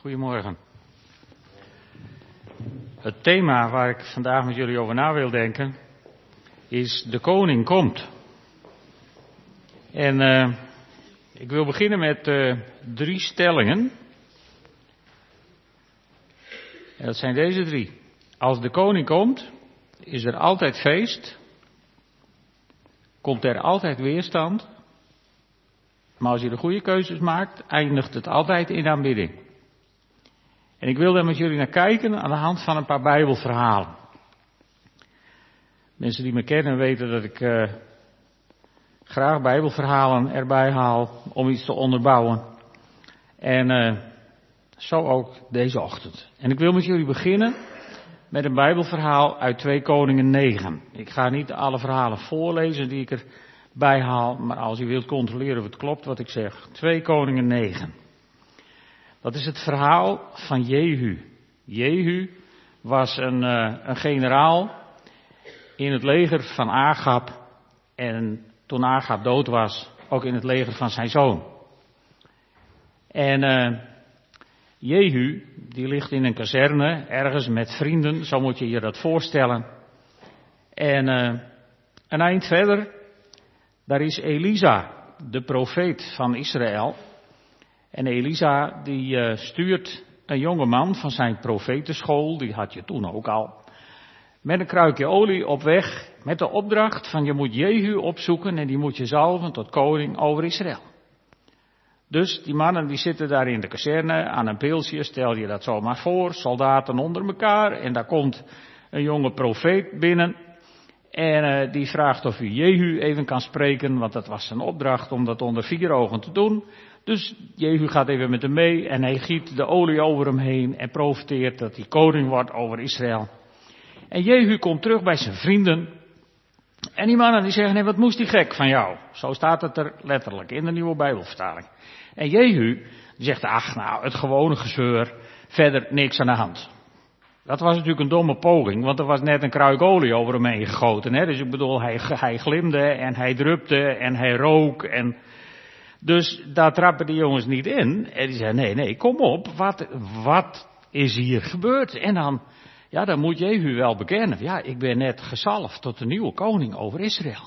Goedemorgen. Het thema waar ik vandaag met jullie over na wil denken is de koning komt. En ik wil beginnen met 3 stellingen. En dat zijn deze 3. Als de koning komt, is er altijd feest. Komt er altijd weerstand. Maar als je de goede keuzes maakt, eindigt het altijd in aanbidding. En ik wil daar met jullie naar kijken aan de hand van een paar Bijbelverhalen. Mensen die me kennen weten dat ik graag Bijbelverhalen erbij haal om iets te onderbouwen. En zo ook deze ochtend. En ik wil met jullie beginnen met een Bijbelverhaal uit 2 Koningen 9. Ik ga niet alle verhalen voorlezen die ik erbij haal, maar als u wilt controleren of het klopt wat ik zeg. 2 Koningen 9. Dat is het verhaal van Jehu. Jehu was een generaal in het leger van Agab. En toen Agab dood was, ook in het leger van zijn zoon. En Jehu, die ligt in een kazerne, ergens met vrienden, zo moet je je dat voorstellen. En een eind verder, daar is Elisa, de profeet van Israël. En Elisa die stuurt een jonge man van zijn profetenschool, die had je toen ook al, met een kruikje olie op weg, met de opdracht van je moet Jehu opzoeken en die moet je zalven tot koning over Israël. Dus die mannen die zitten daar in de kazerne aan een pilsje, stel je dat zomaar voor, soldaten onder elkaar en daar komt een jonge profeet binnen. En die vraagt of u Jehu even kan spreken, want dat was zijn opdracht om dat onder 4 ogen te doen. Dus Jehu gaat even met hem mee en hij giet de olie over hem heen en profeteert dat hij koning wordt over Israël. En Jehu komt terug bij zijn vrienden. En die mannen die zeggen, nee, wat moest die gek van jou? Zo staat het er letterlijk in de nieuwe Bijbelvertaling. En Jehu die zegt, ach nou, het gewone gezeur, verder niks aan de hand. Dat was natuurlijk een domme poging, want er was net een kruik olie over hem heen gegoten. Hè? Dus ik bedoel, hij glimde en hij drupte en hij rook. En dus daar trappen die jongens niet in. En die zeiden, nee, kom op, wat is hier gebeurd? En dan moet Jehu wel bekennen. Ja, ik ben net gezalfd tot de nieuwe koning over Israël.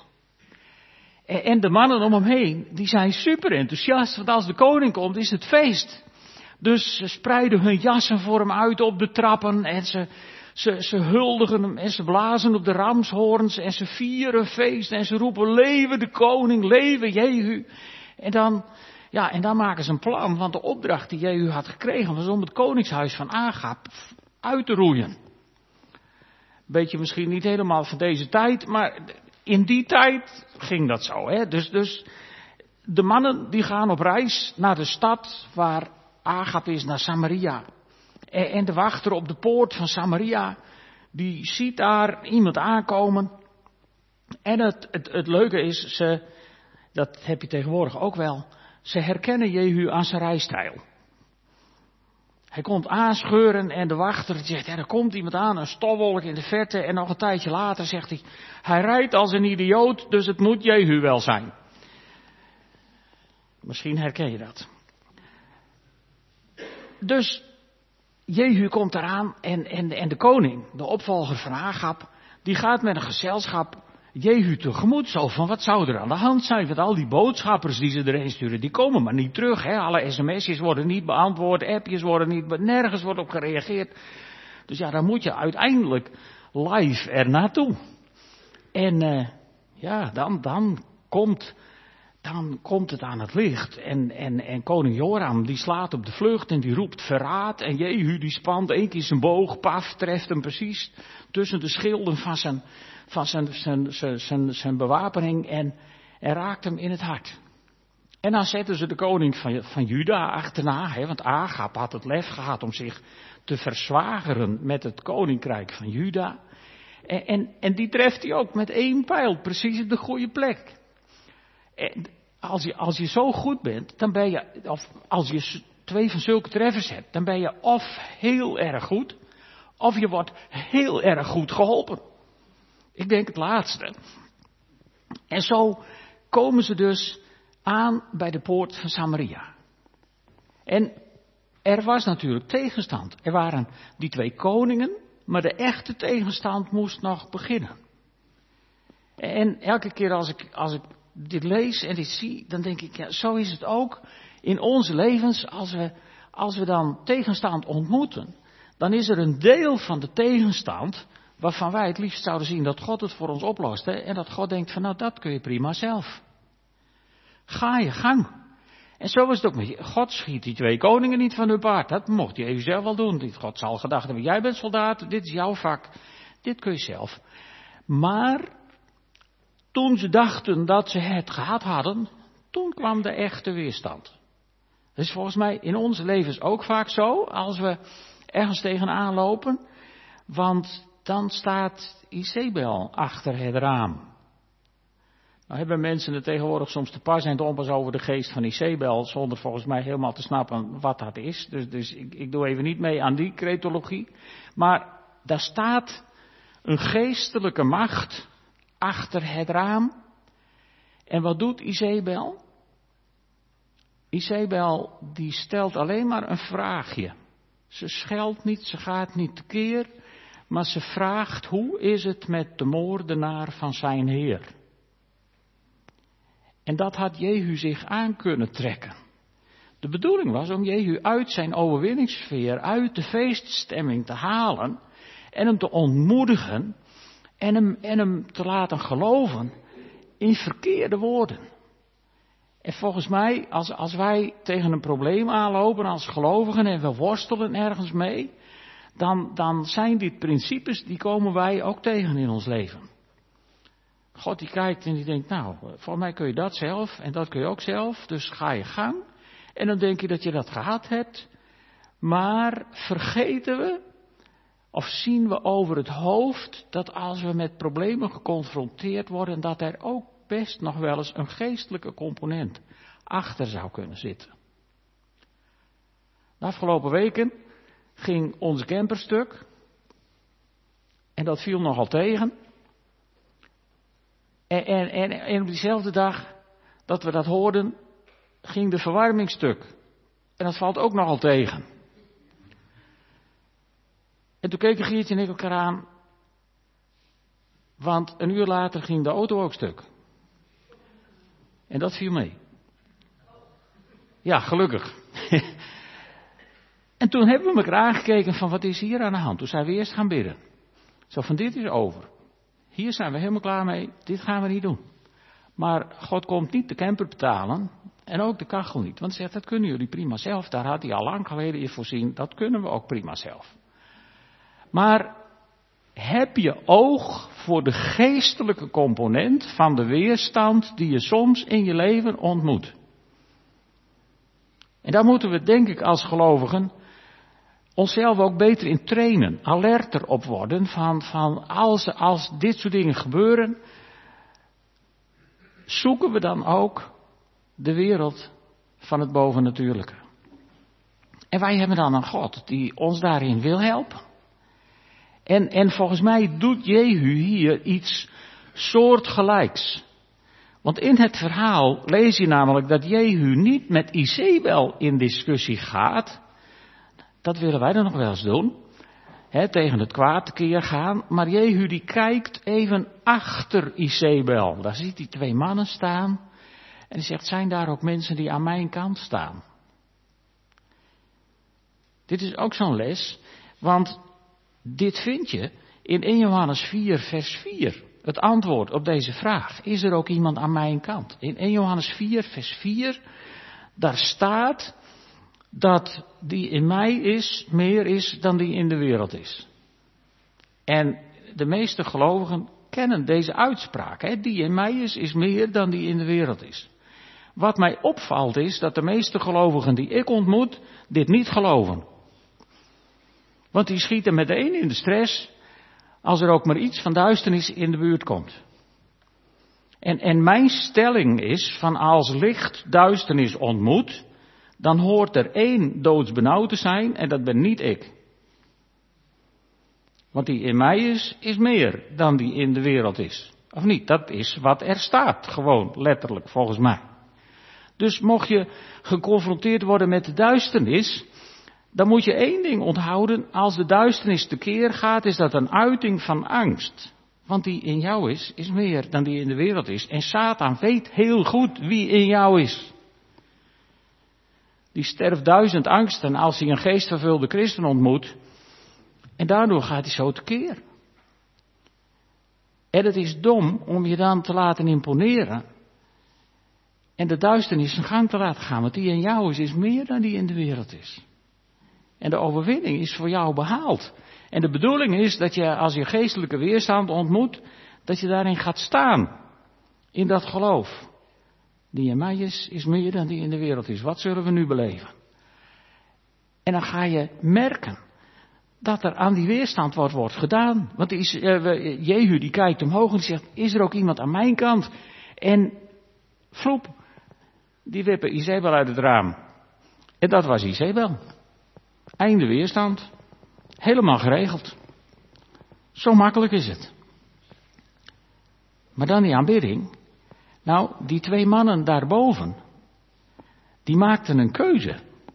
En de mannen om hem heen, die zijn super enthousiast, want als de koning komt is het feest. Dus ze spreiden hun jassen voor hem uit op de trappen en ze huldigen hem en ze blazen op de ramshoorns en ze vieren feest en ze roepen leven de koning, leven Jehu. En dan maken ze een plan, want de opdracht die Jehu had gekregen was om het koningshuis van Agab uit te roeien. Beetje misschien niet helemaal van deze tijd, maar in die tijd ging dat zo. Hè? Dus de mannen die gaan op reis naar de stad waar Agab is, naar Samaria. En de wachter op de poort van Samaria, die ziet daar iemand aankomen. En het leuke is, dat heb je tegenwoordig ook wel, ze herkennen Jehu aan zijn rijstijl. Hij komt aanscheuren en de wachter zegt, er komt iemand aan, een stofwolk in de verte. En nog een tijdje later zegt hij rijdt als een idioot, dus het moet Jehu wel zijn. Misschien herken je dat. Dus Jehu komt eraan en de koning, de opvolger van Agab, die gaat met een gezelschap Jehu tegemoet. Zo van, wat zou er aan de hand zijn? Want al die boodschappers die ze erheen sturen, die komen maar niet terug. Hè? Alle sms'jes worden niet beantwoord, appjes worden niet, nergens wordt op gereageerd. Dus ja, dan moet je uiteindelijk live er naartoe. En dan komt het aan het licht. En koning Joram die slaat op de vlucht en die roept verraad. En Jehu die spant 1 keer zijn boog, paf, treft hem precies tussen de schilden van zijn bewapening en raakt hem in het hart. En dan zetten ze de koning van Juda achterna, hè, want Agab had het lef gehad om zich te verzwageren met het koninkrijk van Juda. En die treft hij ook met 1 pijl, precies op de goede plek. En als je zo goed bent, dan ben je, of als je 2 van zulke treffers hebt, dan ben je of heel erg goed, of je wordt heel erg goed geholpen. Ik denk het laatste. En zo komen ze dus aan bij de poort van Samaria. En er was natuurlijk tegenstand. Er waren die 2 koningen, maar de echte tegenstand moest nog beginnen. En elke keer als ik dit lees en dit zie, dan denk ik, ja, zo is het ook in onze levens. Als we dan tegenstand ontmoeten, dan is er een deel van de tegenstand waarvan wij het liefst zouden zien dat God het voor ons oplost. Hè? En dat God denkt van, nou, dat kun je prima zelf. Ga je gang. En zo was het ook met je. God schiet die 2 koningen niet van hun paard. Dat mocht je even zelf wel doen. God zal gedacht hebben, jij bent soldaat, dit is jouw vak. Dit kun je zelf. Maar toen ze dachten dat ze het gehad hadden, toen kwam de echte weerstand. Dat is volgens mij in onze levens ook vaak zo, als we ergens tegenaan lopen. Want dan staat Izebel achter het raam. Nou hebben mensen het tegenwoordig soms te pas en te onpas over de geest van Izebel, zonder volgens mij helemaal te snappen wat dat is. Dus ik doe even niet mee aan die cretologie. Maar daar staat een geestelijke macht achter het raam. En wat doet Izebel? Izebel die stelt alleen maar een vraagje. Ze scheldt niet, ze gaat niet tekeer, maar ze vraagt: hoe is het met de moordenaar van zijn Heer? En dat had Jehu zich aan kunnen trekken. De bedoeling was om Jehu uit zijn overwinningssfeer, uit de feeststemming te halen en hem te ontmoedigen en hem te laten geloven in verkeerde woorden. En volgens mij, als wij tegen een probleem aanlopen als gelovigen en we worstelen ergens mee, dan zijn dit principes, die komen wij ook tegen in ons leven. God die kijkt en die denkt, nou, voor mij kun je dat zelf en dat kun je ook zelf, dus ga je gang. En dan denk je dat je dat gehad hebt, maar vergeten we of zien we over het hoofd dat als we met problemen geconfronteerd worden, dat er ook best nog wel eens een geestelijke component achter zou kunnen zitten. De afgelopen weken ging onze camper stuk en dat viel nogal tegen. En op diezelfde dag dat we dat hoorden, ging de verwarming stuk. En dat valt ook nogal tegen. En toen keken Geertje en ik elkaar aan, want een uur later ging de auto ook stuk. En dat viel mee. Ja, gelukkig. En toen hebben we elkaar aangekeken van, wat is hier aan de hand? Toen zijn we eerst gaan bidden. Zo van, dit is over. Hier zijn we helemaal klaar mee, dit gaan we niet doen. Maar God komt niet de camper betalen en ook de kachel niet. Want hij zegt, dat kunnen jullie prima zelf. Daar had hij al lang geleden in voorzien, dat kunnen we ook prima zelf. Maar heb je oog voor de geestelijke component van de weerstand die je soms in je leven ontmoet? En daar moeten we, denk ik, als gelovigen onszelf ook beter in trainen, alerter op worden van als dit soort dingen gebeuren, zoeken we dan ook de wereld van het bovennatuurlijke. En wij hebben dan een God die ons daarin wil helpen. En volgens mij doet Jehu hier iets soortgelijks. Want in het verhaal lees je namelijk dat Jehu niet met Izebel in discussie gaat. Dat willen wij dan nog wel eens doen. Tegen het kwaad tekeer gaan. Maar Jehu die kijkt even achter Izebel. Daar ziet hij 2 mannen staan. En hij zegt, zijn daar ook mensen die aan mijn kant staan? Dit is ook zo'n les. Want dit vind je in 1 Johannes 4 vers 4. Het antwoord op deze vraag. Is er ook iemand aan mijn kant? In 1 Johannes 4 vers 4. Daar staat dat die in mij is, meer is dan die in de wereld is. En de meeste gelovigen kennen deze uitspraak. Hè? Die in mij is meer dan die in de wereld is. Wat mij opvalt is dat de meeste gelovigen die ik ontmoet, dit niet geloven. Want die schieten meteen in de stress als er ook maar iets van duisternis in de buurt komt. En mijn stelling is van als licht duisternis ontmoet, dan hoort er 1 doodsbenauwd te zijn en dat ben niet ik. Want die in mij is meer dan die in de wereld is. Of niet? Dat is wat er staat, gewoon letterlijk volgens mij. Dus mocht je geconfronteerd worden met de duisternis, dan moet je één ding onthouden. Als de duisternis tekeer gaat, is dat een uiting van angst. Want die in jou is meer dan die in de wereld is. En Satan weet heel goed wie in jou is. Die sterft 1000 angsten als hij een geestvervulde christen ontmoet. En daardoor gaat hij zo tekeer. En het is dom om je dan te laten imponeren. En de duisternis zijn gang te laten gaan. Want die in jou is meer dan die in de wereld is. En de overwinning is voor jou behaald. En de bedoeling is dat je als je geestelijke weerstand ontmoet, dat je daarin gaat staan. In dat geloof. Die in mij is meer dan die in de wereld is. Wat zullen we nu beleven? En dan ga je merken dat er aan die weerstand wordt gedaan. Want Jehu die kijkt omhoog en zegt, is er ook iemand aan mijn kant? En vloep, die wippen Izebel uit het raam. En dat was Izebel. Einde weerstand. Helemaal geregeld. Zo makkelijk is het. Maar dan die aanbidding. Nou, die 2 mannen daarboven, die maakten een keuze.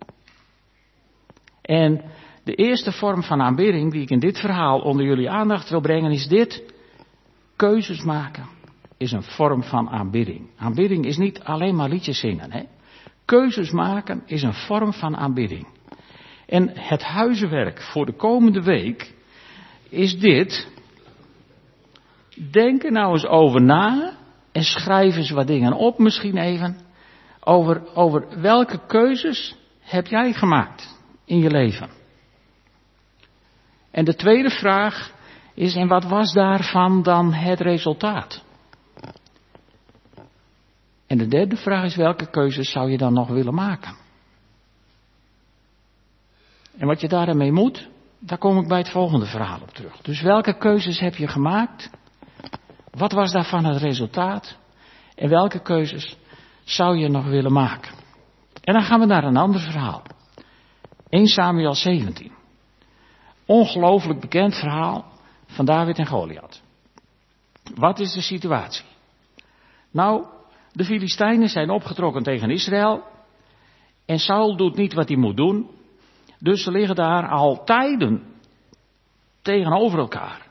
En de eerste vorm van aanbidding die ik in dit verhaal onder jullie aandacht wil brengen is dit. Keuzes maken is een vorm van aanbidding. Aanbidding is niet alleen maar liedjes zingen. Hè? Keuzes maken is een vorm van aanbidding. En het huiswerk voor de komende week is dit. Denk er nou eens over na en schrijf eens wat dingen op misschien even. Over welke keuzes heb jij gemaakt in je leven? En de tweede vraag is, en wat was daarvan dan het resultaat? En de derde vraag is, welke keuzes zou je dan nog willen maken? En wat je daarmee moet, daar kom ik bij het volgende verhaal op terug. Dus welke keuzes heb je gemaakt? Wat was daarvan het resultaat? En welke keuzes zou je nog willen maken? En dan gaan we naar een ander verhaal. 1 Samuel 17. Ongelooflijk bekend verhaal van David en Goliath. Wat is de situatie? Nou, de Filistijnen zijn opgetrokken tegen Israël. En Saul doet niet wat hij moet doen. Dus ze liggen daar al tijden tegenover elkaar.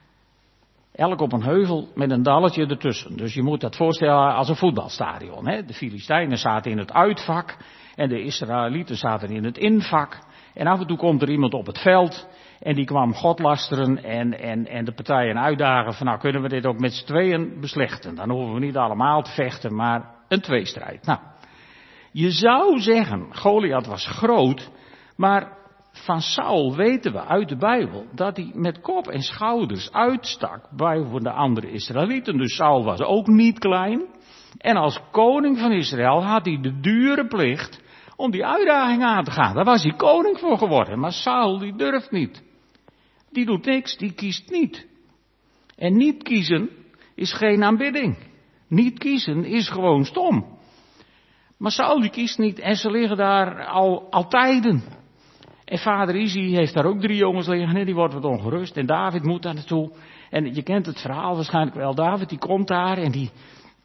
Elk op een heuvel met een dalletje ertussen. Dus je moet dat voorstellen als een voetbalstadion. Hè? De Filistijnen zaten in het uitvak en de Israëlieten zaten in het invak. En af en toe komt er iemand op het veld en die kwam God lasteren en de partijen uitdagen van nou kunnen we dit ook met z'n tweeën beslechten. Dan hoeven we niet allemaal te vechten, maar een tweestrijd. Nou, je zou zeggen, Goliath was groot, maar van Saul weten we uit de Bijbel dat hij met kop en schouders uitstak boven de andere Israëlieten. Dus Saul was ook niet klein. En als koning van Israël had hij de dure plicht om die uitdaging aan te gaan. Daar was hij koning voor geworden. Maar Saul die durft niet. Die doet niks, die kiest niet. En niet kiezen is geen aanbidding. Niet kiezen is gewoon stom. Maar Saul die kiest niet en ze liggen daar al tijden. En vader Isi heeft daar ook 3 jongens liggen en die wordt wat ongerust. En David moet daar naartoe. En je kent het verhaal waarschijnlijk wel. David die komt daar en die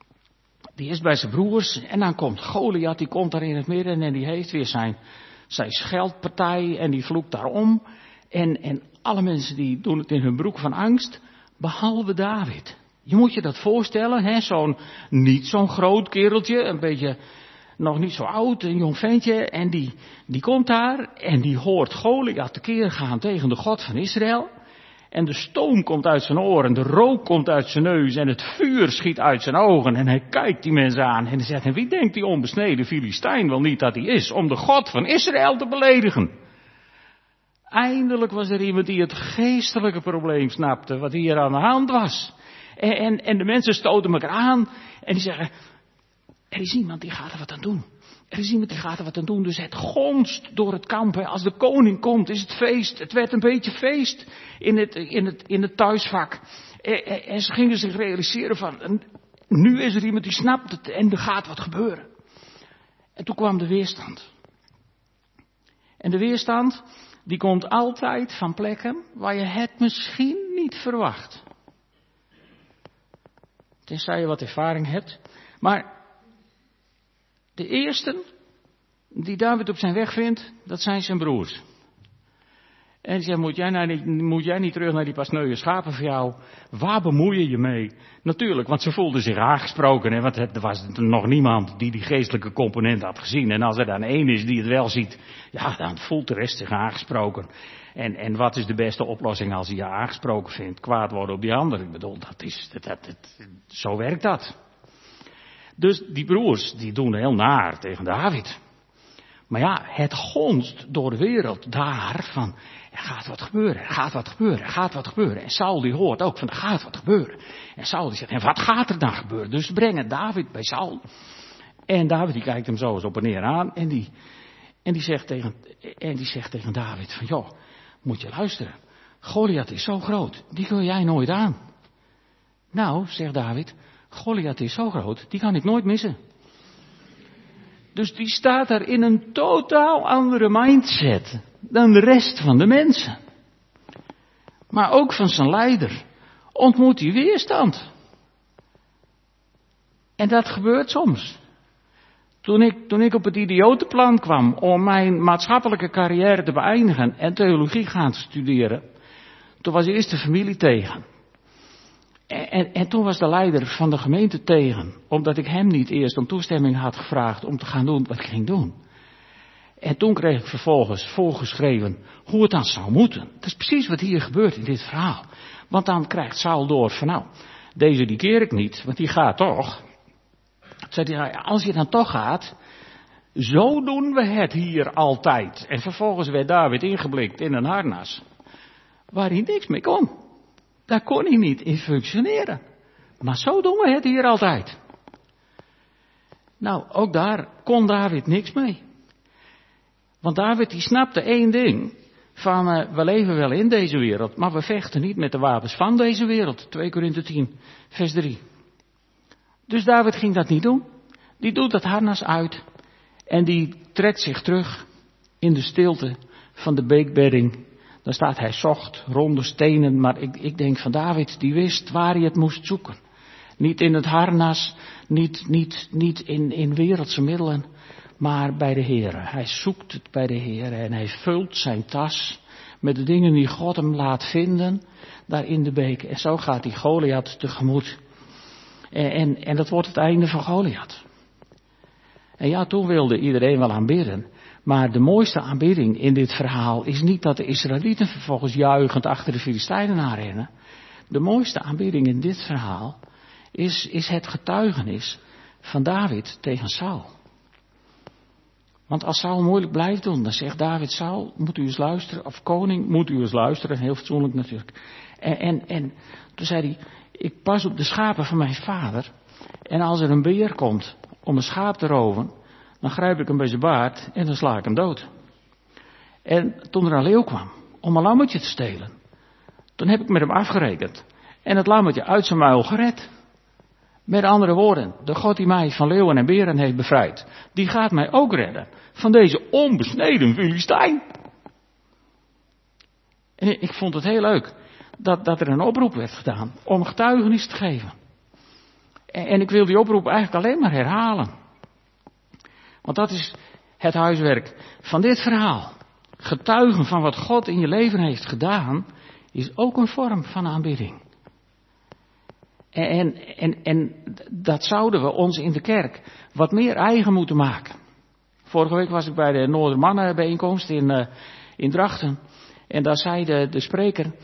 is bij zijn broers. En dan komt Goliath, die komt daar in het midden en die heeft weer zijn scheldpartij en die vloekt daarom. En alle mensen die doen het in hun broek van angst, behalve David. Je moet je dat voorstellen, hè? Niet zo'n groot kereltje, een beetje nog niet zo oud, een jong ventje. En die komt daar en die hoort Goliath tekeer gaan tegen de God van Israël. En de stoom komt uit zijn oren, de rook komt uit zijn neus en het vuur schiet uit zijn ogen. En hij kijkt die mensen aan en hij zegt, en wie denkt die onbesneden Filistijn wel niet dat hij is om de God van Israël te beledigen? Eindelijk was er iemand die het geestelijke probleem snapte, wat hier aan de hand was. En de mensen stoten elkaar aan en die zeggen, er is iemand die gaat er wat aan doen. Er is iemand die gaat er wat aan doen. Dus het gonst door het kamp. Als de koning komt is het feest. Het werd een beetje feest in het thuisvak. En ze gingen zich realiseren van, nu is er iemand die snapt het en er gaat wat gebeuren. En toen kwam de weerstand. En de weerstand, die komt altijd van plekken waar je het misschien niet verwacht. Tenzij je wat ervaring hebt. Maar de eerste die David op zijn weg vindt, dat zijn zijn broers. En ze zei, moet jij niet terug naar die paar sneuwe schapen van jou? Waar bemoei je je mee? Natuurlijk, want ze voelden zich aangesproken. Want er was nog niemand die geestelijke component had gezien. En als er dan één is die het wel ziet, ja, dan voelt de rest zich aangesproken. En wat is de beste oplossing als hij je aangesproken vindt? Kwaad worden op die ander. Ik bedoel, zo werkt dat. Dus die broers, die doen heel naar tegen David. Maar ja, het gonst door de wereld daar van, er gaat wat gebeuren, er gaat wat gebeuren, er gaat wat gebeuren. En Saul die hoort ook van, er gaat wat gebeuren. En Saul die zegt, en wat gaat er dan gebeuren? Dus ze brengen David bij Saul. En David die kijkt hem zo eens op en neer aan. En die zegt tegen David van, joh, moet je luisteren. Goliath is zo groot, die kun jij nooit aan. Nou, zegt David, Goliath is zo groot, die kan ik nooit missen. Dus die staat daar in een totaal andere mindset dan de rest van de mensen. Maar ook van zijn leider ontmoet hij weerstand. En dat gebeurt soms. Toen ik op het idiotenplan kwam om mijn maatschappelijke carrière te beëindigen en theologie gaan studeren, toen was eerst de familie tegen. En toen was de leider van de gemeente tegen, omdat ik hem niet eerst om toestemming had gevraagd om te gaan doen wat ik ging doen. En toen kreeg ik vervolgens voorgeschreven hoe het dan zou moeten. Dat is precies wat hier gebeurt in dit verhaal. Want dan krijgt Saul door van nou, deze die keer ik niet, want die gaat toch. Zei hij, als je dan toch gaat, zo doen we het hier altijd. En vervolgens werd David ingeblikt in een harnas, waar hij niks mee kon. Daar kon hij niet in functioneren. Maar zo doen we het hier altijd. Nou, ook daar kon David niks mee. Want David die snapte één ding. Van we leven wel in deze wereld, maar we vechten niet met de wapens van deze wereld. 2 Korinthe 10, vers 3. Dus David ging dat niet doen. Die doet dat harnas uit. En die trekt zich terug in de stilte van de beekbedding. Dan staat hij zocht ronde stenen, maar ik denk van David, die wist waar hij het moest zoeken. Niet in het harnas, niet in wereldse middelen, maar bij de Heere. Hij zoekt het bij de Heere en hij vult zijn tas met de dingen die God hem laat vinden, daar in de beek. En zo gaat hij Goliath tegemoet. En dat wordt het einde van Goliath. En ja, toen wilde iedereen wel aanbidden. Maar de mooiste aanbidding in dit verhaal is niet dat de Israëlieten vervolgens juichend achter de Filistijnen aanrennen. De mooiste aanbidding in dit verhaal is het getuigenis van David tegen Saul. Want als Saul moeilijk blijft doen, dan zegt David, Saul, moet u eens luisteren, of koning, moet u eens luisteren, heel fatsoenlijk natuurlijk. En toen zei hij, ik pas op de schapen van mijn vader, en als er een beer komt om een schaap te roven, dan grijp ik hem bij zijn baard en dan sla ik hem dood. En toen er een leeuw kwam om een lammetje te stelen, toen heb ik met hem afgerekend en het lammetje uit zijn muil gered. Met andere woorden, de God die mij van leeuwen en beren heeft bevrijd, die gaat mij ook redden van deze onbesneden Filistijn. En ik vond het heel leuk dat er een oproep werd gedaan om getuigenis te geven. En ik wil die oproep eigenlijk alleen maar herhalen. Want dat is het huiswerk van dit verhaal. Getuigen van wat God in je leven heeft is ook een vorm van aanbidding. En dat zouden we ons in de kerk wat meer eigen moeten maken. Vorige week was ik bij de Noordermannenbijeenkomst in Drachten. En daar zei de spreker,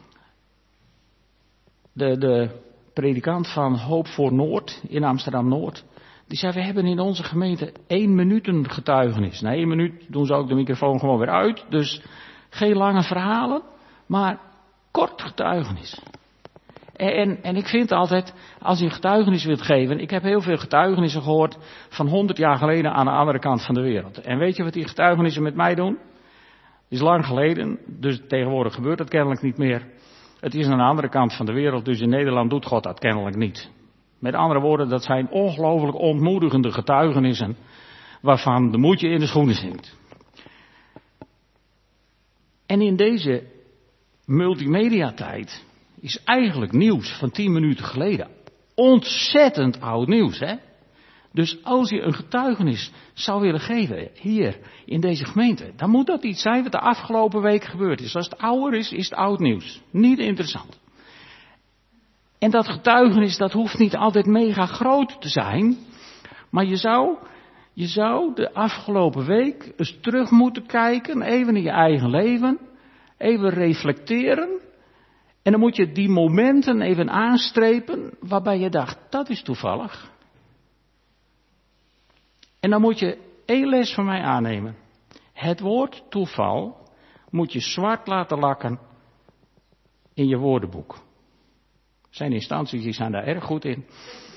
de predikant van Hoop voor Noord in Amsterdam-Noord. Die zei, we hebben in onze gemeente 1 minuut getuigenis. Na 1 minuut doen ze ook de microfoon gewoon weer uit. Dus geen lange verhalen, maar kort getuigenis. En ik vind altijd, als je een getuigenis wilt geven, ik heb heel veel getuigenissen gehoord van 100 jaar geleden aan de andere kant van de wereld. En weet je wat die getuigenissen met mij doen? Het is lang geleden, dus tegenwoordig gebeurt dat kennelijk niet meer. Het is aan de andere kant van de wereld, dus in Nederland doet God dat kennelijk niet. Met andere woorden, dat zijn ongelooflijk ontmoedigende getuigenissen, waarvan de moedje in de schoenen zinkt. En in deze multimediatijd is eigenlijk nieuws van 10 minuten geleden ontzettend oud nieuws, hè? Dus als je een getuigenis zou willen geven hier in deze gemeente, dan moet dat iets zijn wat de afgelopen week gebeurd is. Als het ouder is, is het oud nieuws. Niet interessant. En dat getuigenis, dat hoeft niet altijd mega groot te zijn. Maar je zou de afgelopen week eens terug moeten kijken, even in je eigen leven. Even reflecteren. En dan moet je die momenten even aanstrepen waarbij je dacht, dat is toevallig. En dan moet je één les van mij aannemen. Het woord toeval moet je zwart laten lakken in je woordenboek. Zijn instanties die zijn daar erg goed in.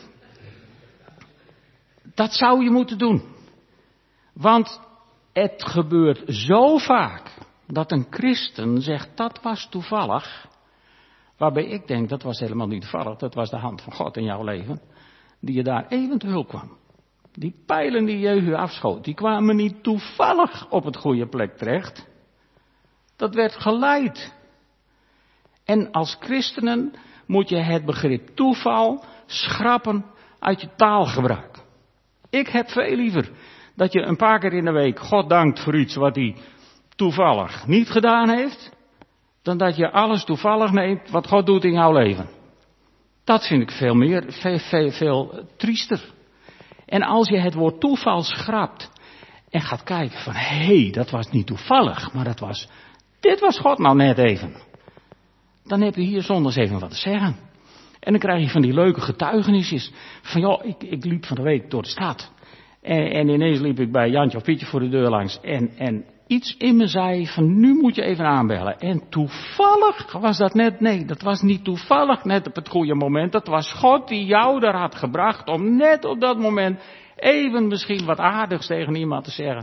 Dat zou je moeten doen. Want het gebeurt zo vaak dat een christen zegt, dat was toevallig. Waarbij ik denk, dat was helemaal niet toevallig. Dat was de hand van God in jouw leven. Die je daar even te hulp kwam. Die pijlen die Jehu afschoot, die kwamen niet toevallig op het goede plek terecht. Dat werd geleid. En als christenen moet je het begrip toeval schrappen uit je taalgebruik. Ik heb veel liever dat je een paar keer in de week God dankt voor iets wat hij toevallig niet gedaan heeft, dan dat je alles toevallig neemt wat God doet in jouw leven. Dat vind ik veel triester. En als je het woord toeval schrapt en gaat kijken van, hé, dat was niet toevallig, maar dit was God nou net even. Dan heb je hier zondags even wat te zeggen. En dan krijg je van die leuke getuigenisjes. Van joh, ik liep van de week door de stad. En ineens liep ik bij Jantje of Pietje voor de deur langs. En iets in me zei van nu moet je even aanbellen. En toevallig was dat net, nee, dat was niet toevallig net op het goede moment. Dat was God die jou daar had gebracht om net op dat moment even misschien wat aardigs tegen iemand te zeggen.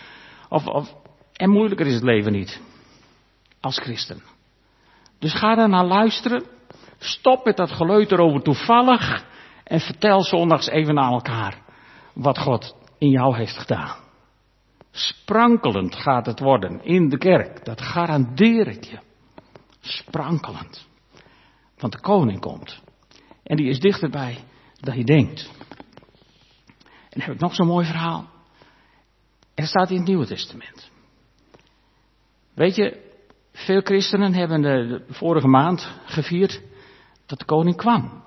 En moeilijker is het leven niet. Als christen. Dus ga daar naar luisteren. Stop met dat geleuter over toevallig. En vertel zondags even aan elkaar wat God in jou heeft gedaan. Sprankelend gaat het worden in de kerk. Dat garandeer ik je. Sprankelend. Want de koning komt. En die is dichterbij dan je denkt. En dan heb ik nog zo'n mooi verhaal. Er staat in het Nieuwe Testament. Weet je, veel christenen hebben de vorige maand gevierd dat de koning kwam.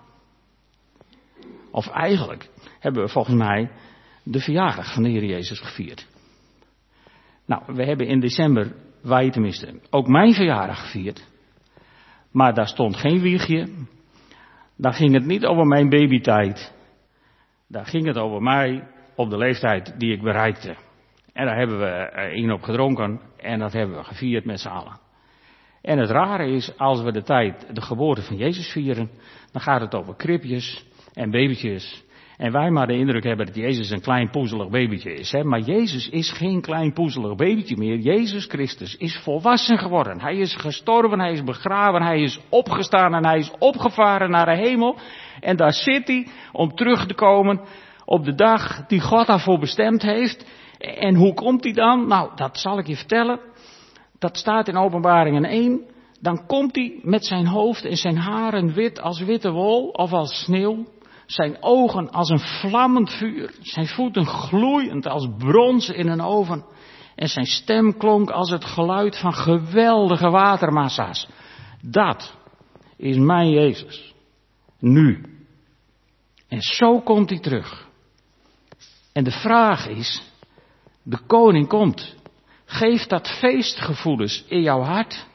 Of eigenlijk hebben we volgens mij de verjaardag van de Heer Jezus gevierd. Nou, we hebben in december, wij tenminste, ook mijn verjaardag gevierd. Maar daar stond geen wiegje. Daar ging het niet over mijn babytijd. Daar ging het over mij op de leeftijd die ik bereikte. En daar hebben we in op gedronken en dat hebben we gevierd met z'n allen. En het rare is, als we de geboorte van Jezus vieren, dan gaat het over kribjes en babytjes. En wij maar de indruk hebben dat Jezus een klein poezelig babytje is. Hè? Maar Jezus is geen klein poezelig babytje meer. Jezus Christus is volwassen geworden. Hij is gestorven, hij is begraven, hij is opgestaan en hij is opgevaren naar de hemel. En daar zit hij om terug te komen op de dag die God daarvoor bestemd heeft. En hoe komt hij dan? Nou, dat zal ik je vertellen. Dat staat in Openbaringen 1. Dan komt hij met zijn hoofd en zijn haren wit als witte wol of als sneeuw. Zijn ogen als een vlammend vuur. Zijn voeten gloeiend als brons in een oven. En zijn stem klonk als het geluid van geweldige watermassa's. Dat is mijn Jezus. Nu. En zo komt hij terug. En de vraag is, de koning komt. Geeft dat feestgevoelens in jouw hart?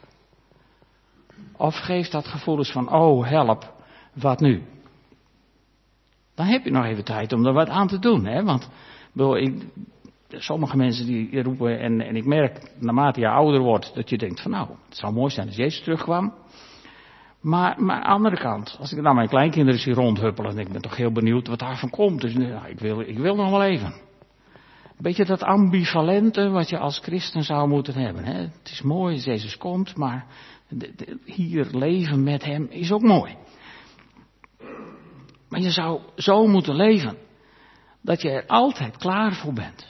Of geeft dat gevoelens van, oh help, wat nu? Dan heb je nog even tijd om er wat aan te doen. Hè? Want sommige mensen die roepen, en ik merk naarmate je ouder wordt, dat je denkt van nou, het zou mooi zijn als Jezus terugkwam. Maar aan de andere kant, als ik naar mijn kleinkinderen zie rondhuppelen, en ik ben toch heel benieuwd wat daarvan komt. Dus nou, ik wil nog wel even. Een beetje dat ambivalente wat je als christen zou moeten hebben. Hè? Het is mooi als Jezus komt, maar hier leven met hem is ook mooi. Maar je zou zo moeten leven dat je er altijd klaar voor bent.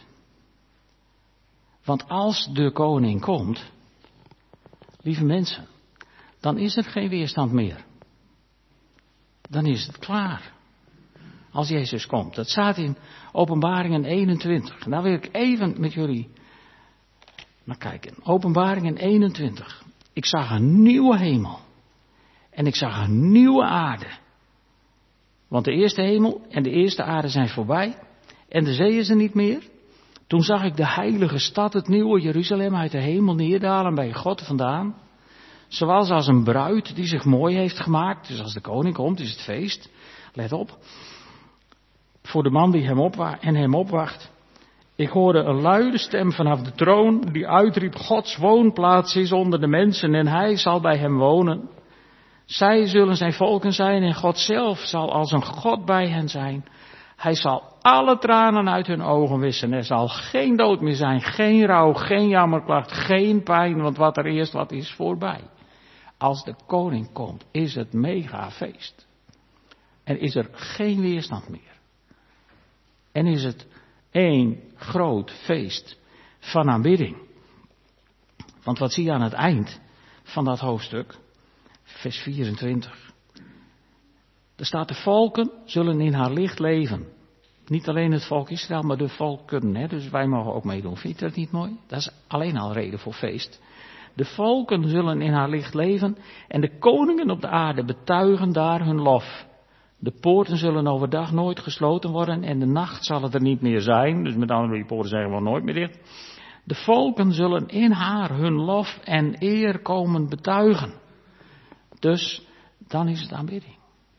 Want als de koning komt, lieve mensen, dan is er geen weerstand meer. Dan is het klaar. als Jezus komt. Dat staat in Openbaringen 21. En daar wil ik even met jullie naar kijken. Openbaringen 21. Ik zag een nieuwe hemel. En ik zag een nieuwe aarde. Want de eerste hemel en de eerste aarde zijn voorbij. En de zee is er niet meer. Toen zag ik de heilige stad, het nieuwe Jeruzalem, uit de hemel neerdalen bij God vandaan. Zoals als een bruid die zich mooi heeft gemaakt. Dus als de koning komt is het feest. Let op. Voor de man die hem opwacht. Ik hoorde een luide stem vanaf de troon die uitriep: Gods woonplaats is onder de mensen en hij zal bij hem wonen. Zij zullen zijn volken zijn en God zelf zal als een God bij hen zijn. Hij zal alle tranen uit hun ogen wissen. Er zal geen dood meer zijn, geen rouw, geen jammerklacht, geen pijn, want wat er eerst wat is voorbij. Als de koning komt, is het mega feest. En is er geen weerstand meer. En is het één groot feest van aanbidding. Want wat zie je aan het eind van dat hoofdstuk? Vers 24. Er staat: de volken zullen in haar licht leven. Niet alleen het volk Israël, maar de volken. Hè? Dus wij mogen ook meedoen. Vind je dat niet mooi? Dat is alleen al reden voor feest. De volken zullen in haar licht leven en de koningen op de aarde betuigen daar hun lof. De poorten zullen overdag nooit gesloten worden en de nacht zal het er niet meer zijn. Dus met andere woorden, die poorten zijn gewoon nooit meer dicht. De volken zullen in haar hun lof en eer komen betuigen. Dus dan is het aanbidding.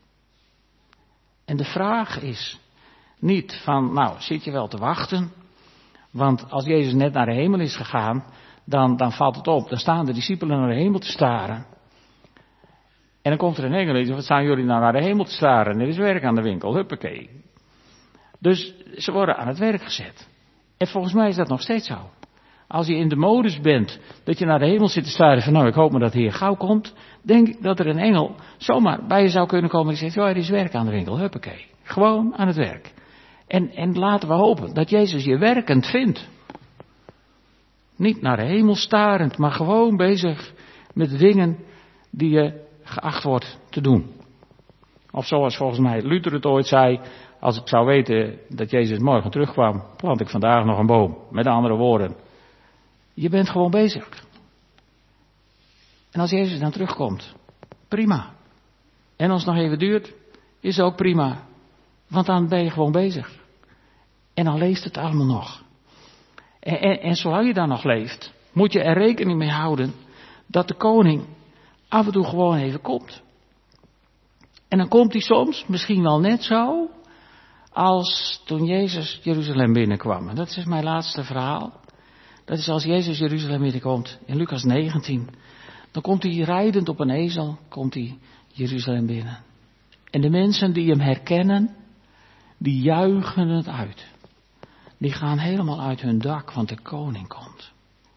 En de vraag is niet van, nou, zit je wel te wachten? Want als Jezus net naar de hemel is gegaan, dan valt het op. Dan staan de discipelen naar de hemel te staren. En dan komt er een engel en zegt: wat staan jullie nou naar de hemel te staren? Er is werk aan de winkel, huppakee. Dus ze worden aan het werk gezet. En volgens mij is dat nog steeds zo. Als je in de modus bent dat je naar de hemel zit te staren van, nou, ik hoop maar dat de Heer gauw komt, denk ik dat er een engel zomaar bij je zou kunnen komen en zegt: joh, er is werk aan de winkel, huppakee. Gewoon aan het werk. En laten we hopen dat Jezus je werkend vindt. Niet naar de hemel starend, maar gewoon bezig met dingen die je geacht wordt te doen. Of zoals volgens mij Luther het ooit zei: als ik zou weten dat Jezus morgen terugkwam, plant ik vandaag nog een boom. Met andere woorden, je bent gewoon bezig. En als Jezus dan terugkomt, prima. En als het nog even duurt, is ook prima. Want dan ben je gewoon bezig. En dan leeft het allemaal nog. En zolang je dan nog leeft, moet je er rekening mee houden dat de koning af en toe gewoon even komt. En dan komt hij soms misschien wel net zo als toen Jezus Jeruzalem binnenkwam. En dat is mijn laatste verhaal. Dat is als Jezus Jeruzalem binnenkomt in Lucas 19. Dan komt hij rijdend op een ezel, komt hij Jeruzalem binnen. En de mensen die hem herkennen, die juichen het uit. Die gaan helemaal uit hun dak, want de koning komt.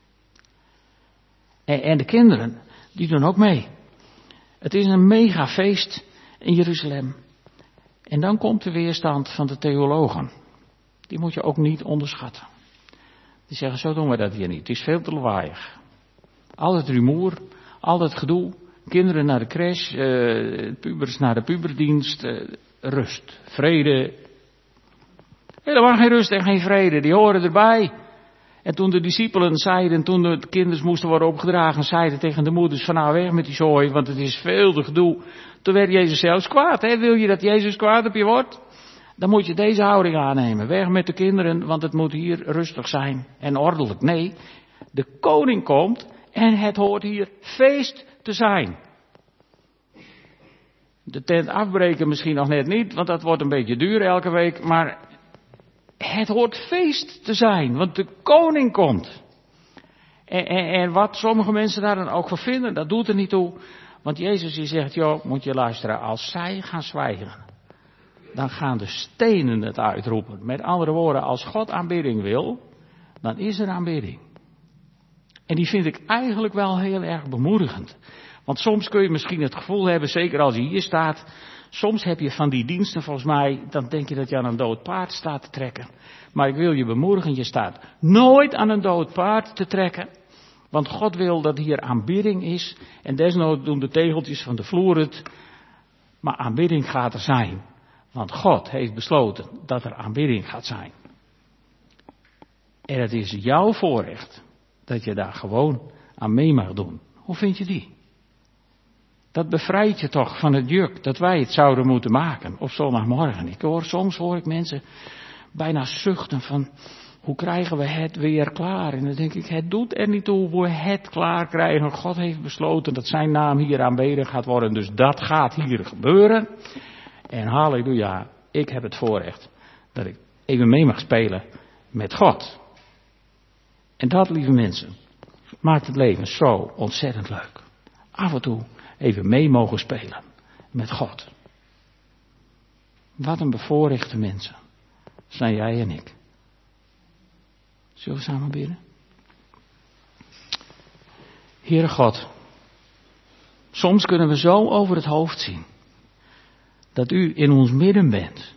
En de kinderen, die doen ook mee. Het is een mega feest in Jeruzalem. En dan komt de weerstand van de theologen. Die moet je ook niet onderschatten. Die zeggen: zo doen we dat hier niet. Het is veel te lawaaiig. Al het rumoer, al het gedoe. Kinderen naar de crash, pubers naar de puberdienst. Rust, vrede. Helemaal geen rust en geen vrede, die horen erbij. En toen de discipelen zeiden, toen de kinderen moesten worden opgedragen, zeiden tegen de moeders van, nou, weg met die zooi, want het is veel te gedoe. Toen werd Jezus zelfs kwaad. Hè? Wil je dat Jezus kwaad op je wordt? Dan moet je deze houding aannemen. Weg met de kinderen, want het moet hier rustig zijn en ordelijk. Nee, de koning komt en het hoort hier feest te zijn. De tent afbreken misschien nog net niet, want dat wordt een beetje duur elke week, maar het hoort feest te zijn, want de koning komt. En wat sommige mensen daar dan ook van vinden, dat doet er niet toe. Want Jezus die zegt, joh, moet je luisteren, als zij gaan zwijgen, dan gaan de stenen het uitroepen. Met andere woorden, als God aanbidding wil, dan is er aanbidding. En die vind ik eigenlijk wel heel erg bemoedigend. Want soms kun je misschien het gevoel hebben, zeker als je hier staat, soms heb je van die diensten volgens mij, dan denk je dat je aan een dood paard staat te trekken. Maar ik wil je bemoedigen, je staat nooit aan een dood paard te trekken. Want God wil dat hier aanbidding is. En desnoods doen de tegeltjes van de vloer het. Maar aanbidding gaat er zijn. Want God heeft besloten dat er aanbidding gaat zijn. En het is jouw voorrecht dat je daar gewoon aan mee mag doen. Hoe vind je die? Dat bevrijdt je toch van het juk dat wij het zouden moeten maken op zondagmorgen. Soms hoor ik mensen bijna zuchten van, hoe krijgen we het weer klaar? En dan denk ik, het doet er niet toe hoe we het klaar krijgen. God heeft besloten dat zijn naam hier aanbeden gaat worden. Dus dat gaat hier gebeuren. En halleluja, ik heb het voorrecht dat ik even mee mag spelen met God. En dat, lieve mensen, maakt het leven zo ontzettend leuk. Af en toe even mee mogen spelen met God. Wat een bevoorrechte mensen zijn jij en ik. Zullen we samen bidden? Heere God, soms kunnen we zo over het hoofd zien dat u in ons midden bent.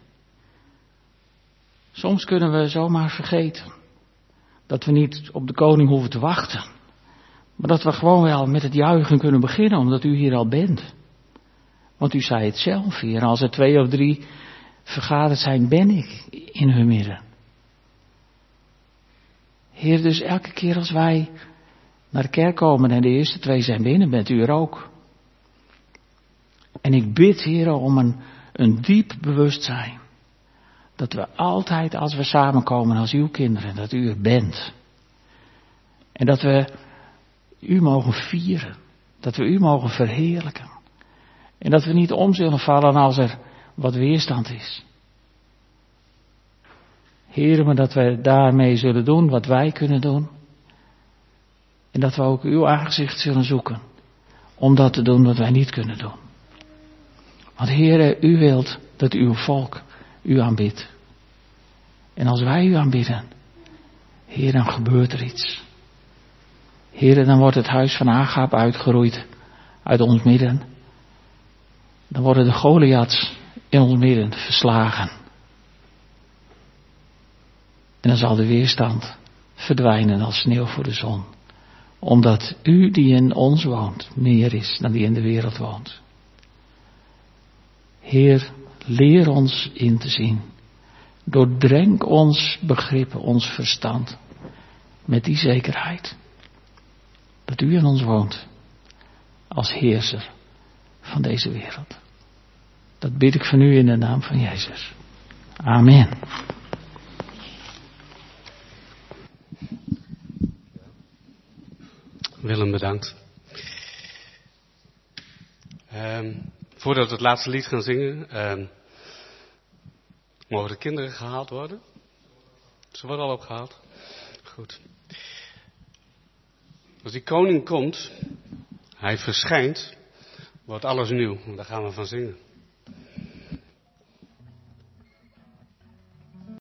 Soms kunnen we zomaar vergeten dat we niet op de koning hoeven te wachten, maar dat we gewoon wel met het juichen kunnen beginnen omdat u hier al bent. Want u zei het zelf hier, als er 2 of 3 vergaderd zijn, ben ik in hun midden. Heer, dus elke keer als wij naar de kerk komen en de eerste 2 zijn binnen, bent u er ook. En ik bid, Heer, om een diep bewustzijn. Dat we altijd, als we samenkomen als uw kinderen, dat u er bent. En dat we u mogen vieren. Dat we u mogen verheerlijken. En dat we niet om zullen vallen als er wat weerstand is. Heer, maar dat we daarmee zullen doen wat wij kunnen doen. En dat we ook uw aangezicht zullen zoeken. Om dat te doen wat wij niet kunnen doen. Want Heer, u wilt dat uw volk u aanbidt. En als wij u aanbidden, Heer, dan gebeurt er iets. Heer, dan wordt het huis van Agab uitgeroeid uit ons midden. Dan worden de Goliaths in ons midden verslagen. En dan zal de weerstand verdwijnen als sneeuw voor de zon. Omdat u die in ons woont meer is dan die in de wereld woont. Heer, leer ons in te zien. Doordrenk ons begrippen, ons verstand. Met die zekerheid. Dat u in ons woont. Als heerser van deze wereld. Dat bid ik van u in de naam van Jezus. Amen. Willem, bedankt. Voordat we het laatste lied gaan zingen, mogen de kinderen gehaald worden? Ze worden al opgehaald. Goed. Als die koning komt, hij verschijnt, wordt alles nieuw. Daar gaan we van zingen.